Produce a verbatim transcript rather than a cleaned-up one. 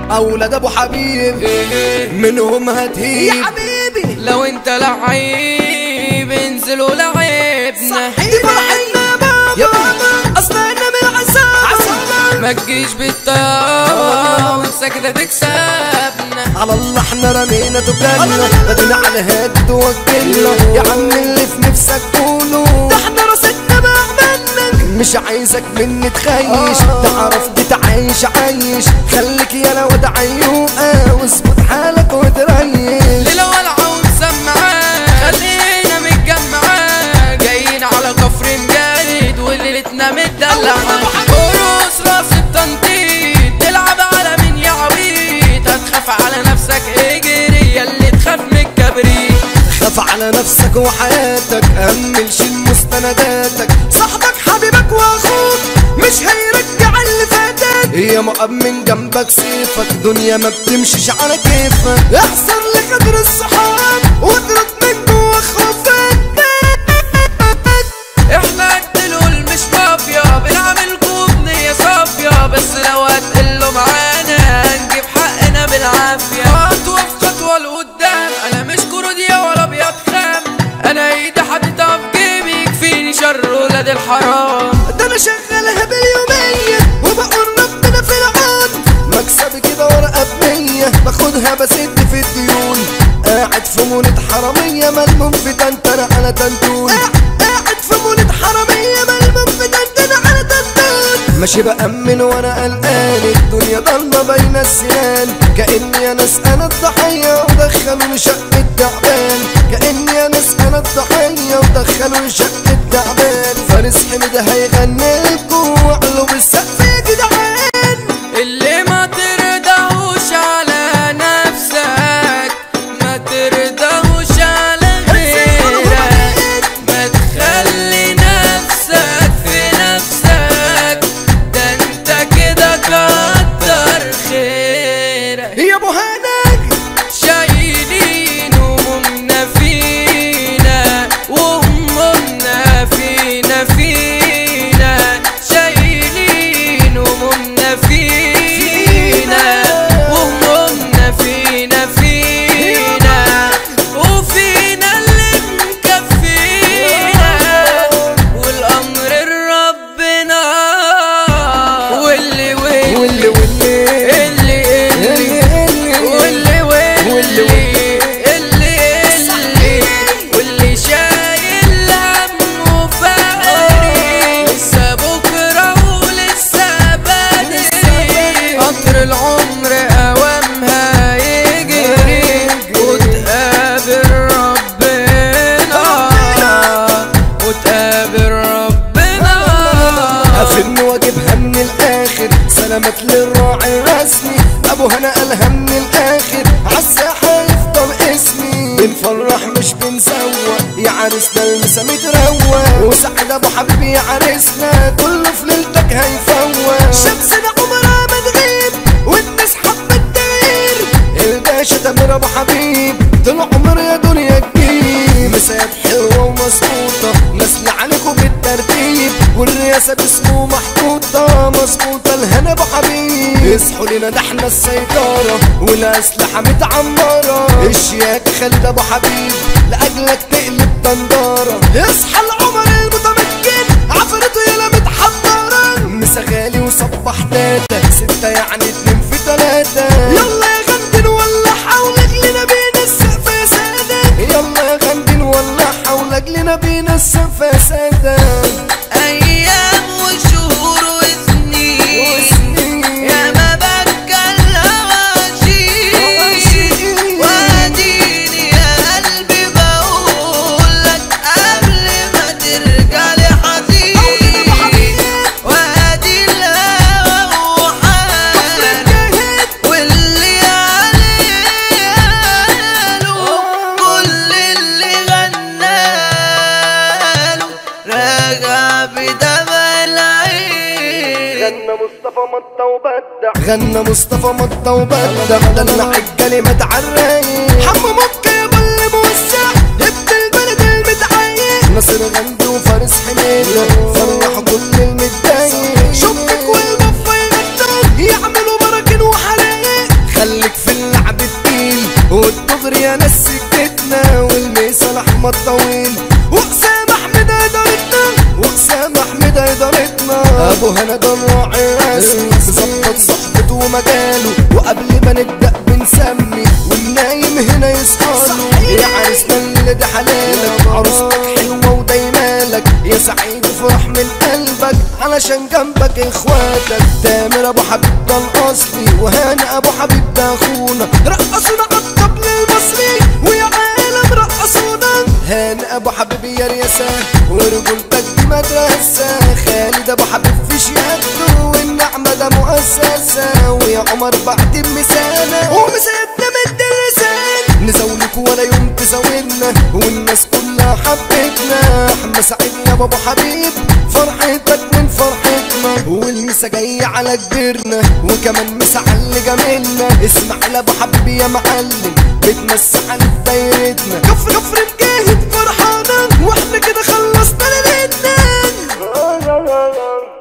اولاد ابو حبيب منهم هتهيب يا حبيبي. لو انت لعيب انزل ولعبنا دي فرحتنا يا بابا اصلنا من العصابة. ما تجيش بالطيارة والسكتة تكسبنا. على الله احنا رمينا تجارنا بدنا على هاد وكلنا يا عم اللي في نفسك قوله ده احنا راستنا بعملنا. مش عايزك مني تخيش تعرف تتعايش عايش خليك يا لو واد عيوقة واظبط حالك وتريش. ليلة ولعة ومسمعة خلينا متجمعة جايين على كفر مجاهد وليلتنا متدلعة. قروس راس التنطيط تلعب على مين يا عويط هتخاف على نفسك اجري ياللي تخاف من الكبريت. خاف على نفسك وحياتك أمل شيل مستنداتك صاحبك حبيبك واخوك مش هيرجع اللي فاتك. يا مؤمن جنبك سيفك دنيا ما بتمشيش على كيفك احسن لقدر الصحاب واطرد من جوا خوفك. احنا قتلول مش مافيا بنعملكوا بنية صافية بس لو هتقلوا معانا هنجيب حقنا بالعافية. خطوة في خطوة لقدام انا مش كروديا ولا ابيض خام انا ايدي حاططها في جيبي يكفيني شر ولاد الحرام. ده انا شغالها باليومية وبقول ربنا في العون. مكسبي كده ورقة بمية باخدها بسد في الديون قاعد في مولد حرامية ملموم في تنتنة على تنتون قاعد في مولد حرامية ملموم في تنتنة على تنتون. ماشي بأمن وانا قلقان الدنيا ضلمة بين السنان كأني يا ناس انا الضحية ودخلوني شقة التعبان كأني يا ناس انا الضحية ودخلوني شقة التعبان. فارس حمد هيغني لكم وعلوا بالسقف يا جدعان. اللي ما ترضاهوش على نفسك ما ترضاهوش على غيرك ما تخلي نفسك في نفسك ده انت كده كتر خيرك. يا ابو هانك شايلين همومنا فينا وهمومنا فينا فينا شايلين همومنا فينا وهمومنا فينا فينا وفينا اللي مكفينا والامر لربنا واللي واللي واللي واللي اللي اللي واللي واللي اللي اللي واللي شايل هم وفقري لسه بكره ولسه بدري قطر العمر اوامها يجري وتقابل ربنا وتقابل ربنا. افن واجيبها من الاخر سلامات للراعي الرسمي ابو هنا قالها من الاخر عالساحه يفضل اسمي بنفرح مش بنسوق يا عرسنا المسا متروق وسعد ابو حبيبي يا عرسنا كله في ليلتك هيفوق. شمسنا عمرها ما تغيب والناس حبت تغير. الباشا تامر ابو حبيب طول عمر يا دنيا كبير مسات حلوه ومظبوطه نسل عليكم بالترتيب والرئاسه باسمه محطوطه مظبوطه الهنا ابو حبيب. اصحوا لنا ده احنا السيطره والاسلحه متعمره الشياك خالد ابو حبيب لاجلك تقلب دنداره. اصحى العمر المتمكن عفرته يلا متحضره. مسا غالي وصبح تاتا ستة يعني اتنين في تلاتة. يلا يا غندن ولا حولك لنا بين السقف يا سادة. يلا يا غندن ولا حولك لنا بين السقف يا سادة. ايام وشهور وسنين يا ما بتكلم عشيق واديني يا قلبي بقولك قبل ما ترجع لي حزين وادي الهوى وحال واللي عليه كل اللي غناله راجع بدمع العين. غنى مصطفى مطة وبدع غنى مصطفى مطة وبدع دلع الكلمات عالرايق حمو مكة يا بل موسع ابن البلد المتعايق. ناصر غندي وفارس حميدة فرحوا كل المتضايق. شبك والبفة يغطوا يعملوا براكن وحرايق. يا ناس سكتنا والميسال احمد طويل واسام احمد ادارتنا واسام احمد ادارتنا ابو هنا ده الراعي الرسمي مظبط صحبته ومجاله وقبل ما نبدا بنسمي والنايم هنا يصحاله يا عريسنا اللي ده حلالك عروستك حلوه ودايمالك يا سعيد افرح من قلبك علشان جنبك اخواتك تامر ابو حبيب ده الاصلي وهاني ابو حبيب ده اخونا رقصونا عالطبل المصري ويا عالم رقصونا هاني ابو حبيب يا رياسة ورجولتك دي مدرسة خالد ابو حبيب في شهادته والنعمة ده مؤسسة ويا عمر بعد مثالة ومسيرتنا مدرسان نزولك ولا يوم تزاولنا والناس كلها حبتنا احنا سعيد يا ابو حبيب فرحتك من فرحتنا والمسا جاي على كبرنا وكمان مسا على اللي جميلنا اسمع ابو حبيب يا معلم بتمسح على دايرتنا كفر كفر